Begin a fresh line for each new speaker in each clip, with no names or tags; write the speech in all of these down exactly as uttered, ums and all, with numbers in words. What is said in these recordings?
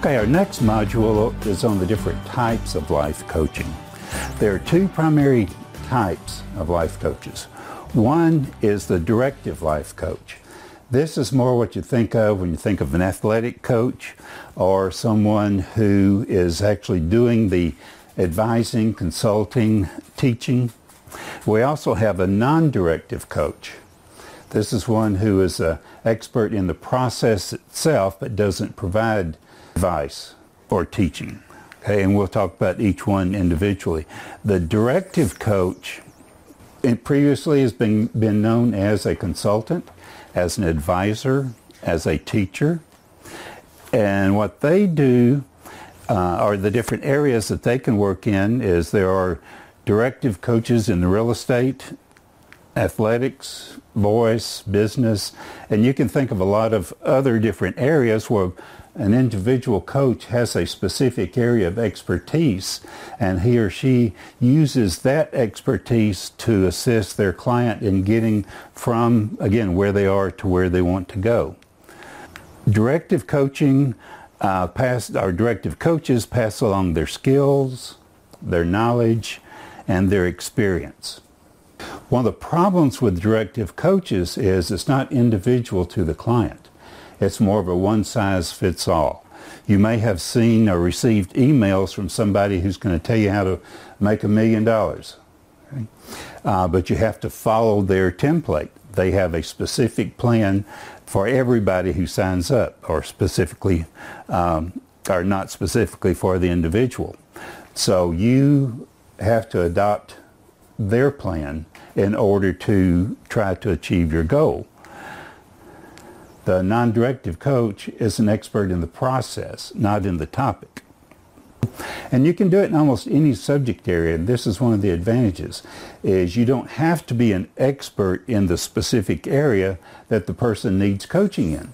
Okay, our next module is on the different types of life coaching. There are two primary types of life coaches. One is the directive life coach. This is more what you think of when you think of an athletic coach or someone who is actually doing the advising, consulting, teaching. We also have a non-directive coach. This is one who is an expert in the process itself but doesn't provide advice or teaching. Okay, and we'll talk about each one individually. The directive coach it previously has been, been known as a consultant, as an advisor, as a teacher. And what they do, uh, or the different areas that they can work in, is there are directive coaches in the real estate, athletics, voice, business, and you can think of a lot of other different areas where an individual coach has a specific area of expertise, and he or she uses that expertise to assist their client in getting from, again, where they are to where they want to go. Directive coaching, uh, pass, our directive coaches pass along their skills, their knowledge, and their experience. One of the problems with directive coaches is it's not individual to the client. It's more of a one-size-fits-all. You may have seen or received emails from somebody who's going to tell you how to make a million dollars. Okay? Uh, but you have to follow their template. They have a specific plan for everybody who signs up, or specifically, um, or not specifically for the individual. So you have to adopt their plan in order to try to achieve your goal. The non-directive coach is an expert in the process, not in the topic. And you can do it in almost any subject area, and this is one of the advantages, is you don't have to be an expert in the specific area that the person needs coaching in.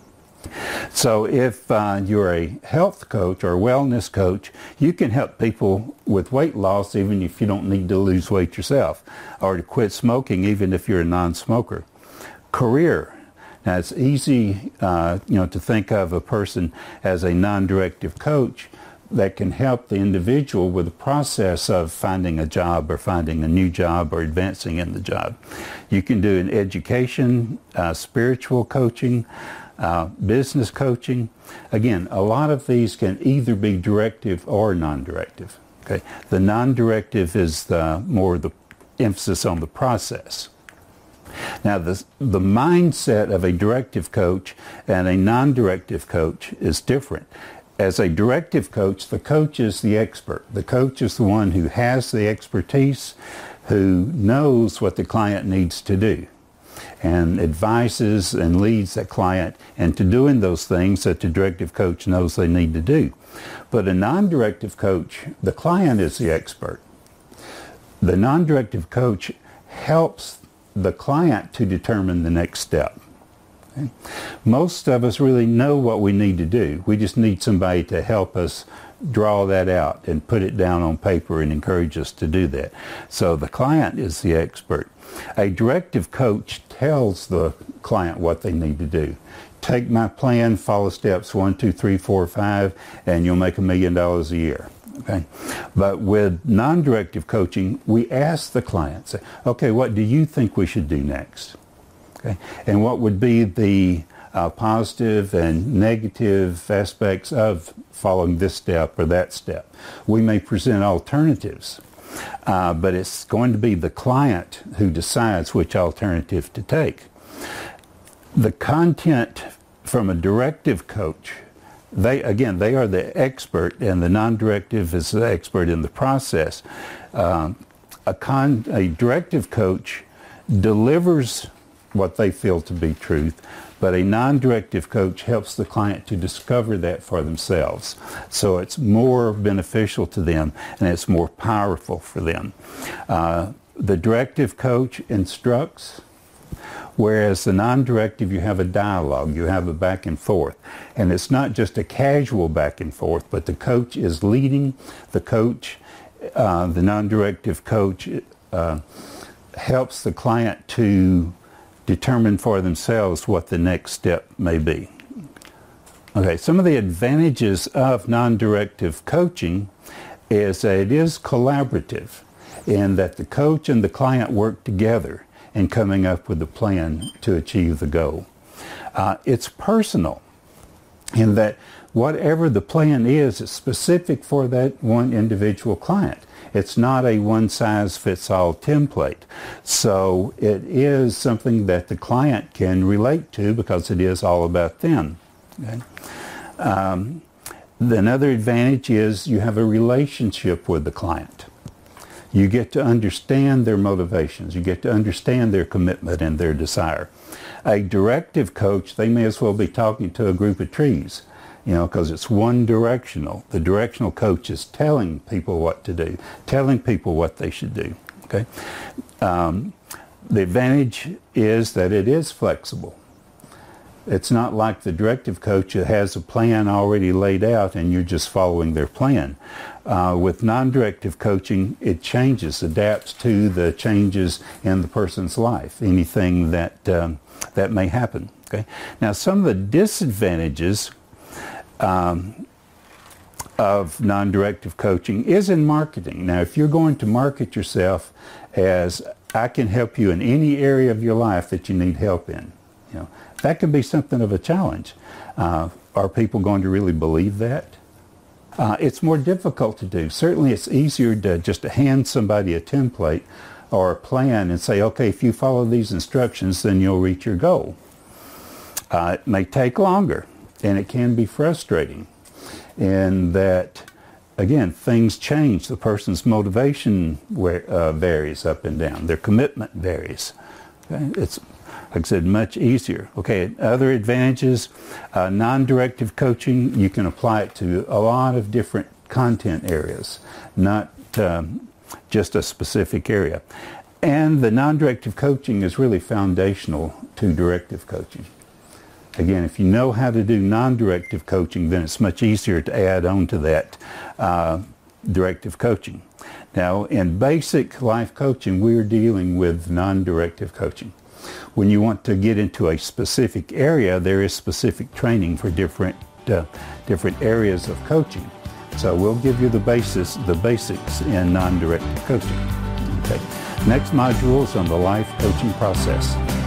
So if uh, you're a health coach or a wellness coach, you can help people with weight loss even if you don't need to lose weight yourself, or to quit smoking even if you're a non-smoker. Career. Now it's easy uh, you know, to think of a person as a non-directive coach that can help the individual with the process of finding a job or finding a new job or advancing in the job. You can do an education, uh, spiritual coaching, uh, business coaching. Again, a lot of these can either be directive or non-directive. Okay? The non-directive is the, more the emphasis on the process. Now, the, the mindset of a directive coach and a non-directive coach is different. As a directive coach, the coach is the expert. The coach is the one who has the expertise, who knows what the client needs to do, and advises and leads that client into doing those things that the directive coach knows they need to do. But a non-directive coach, the client is the expert. The non-directive coach helps the client to determine the next step. Okay? Most of us really know what we need to do. We just need somebody to help us draw that out and put it down on paper and encourage us to do that. So the client is the expert. A directive coach tells the client what they need to do. Take my plan, follow steps one, two, three, four, five, and you'll make a million dollars a year. Okay, but with non-directive coaching, we ask the client, say, okay, what do you think we should do next? Okay, and what would be the uh, positive and negative aspects of following this step or that step? We may present alternatives, uh, but it's going to be the client who decides which alternative to take. The content from a directive coach, They, again, they are the expert, and the non-directive is the expert in the process. Um, a, con, a directive coach delivers what they feel to be truth, but a non-directive coach helps the client to discover that for themselves. So it's more beneficial to them, and it's more powerful for them. Uh, the directive coach instructs, whereas the non-directive, you have a dialogue, you have a back and forth. And it's not just a casual back and forth, but the coach is leading. The coach, uh, the non-directive coach, uh, helps the client to determine for themselves what the next step may be. Okay, some of the advantages of non-directive coaching is that it is collaborative in that the coach and the client work together in coming up with a plan to achieve the goal. Uh, it's personal in that whatever the plan is, it's specific for that one individual client. It's not a one-size-fits-all template. So it is something that the client can relate to because it is all about them. Okay? Um, another advantage is you have a relationship with the client. You get to understand their motivations. You get to understand their commitment and their desire. A directive coach, they may as well be talking to a group of trees, you know, because it's one directional. The directional coach is telling people what to do, telling people what they should do. Okay. Um, the advantage is that it is flexible. It's not like the directive coach that has a plan already laid out and you're just following their plan. Uh, with non-directive coaching, it changes, adapts to the changes in the person's life, anything that um, that may happen. Okay. Now, some of the disadvantages um, of non-directive coaching is in marketing. Now, if you're going to market yourself as I can help you in any area of your life that you need help in, you know, that can be something of a challenge. Uh, are people going to really believe that? Uh, it's more difficult to do. Certainly it's easier to just to hand somebody a template or a plan and say, okay, if you follow these instructions, then you'll reach your goal. Uh, it may take longer, and it can be frustrating in that, again, things change. The person's motivation uh, varies up and down. Their commitment varies. Okay? It's, like I said, much easier. Okay, other advantages, uh, non-directive coaching, you can apply it to a lot of different content areas, not um, just a specific area. And the non-directive coaching is really foundational to directive coaching. Again, if you know how to do non-directive coaching, then it's much easier to add on to that uh, directive coaching. Now, in basic life coaching, we're dealing with non-directive coaching. When you want to get into a specific area, there is specific training for different uh, different areas of coaching. So we'll give you the basis, the basics in non-directive coaching. Okay. Next module is on the life coaching process.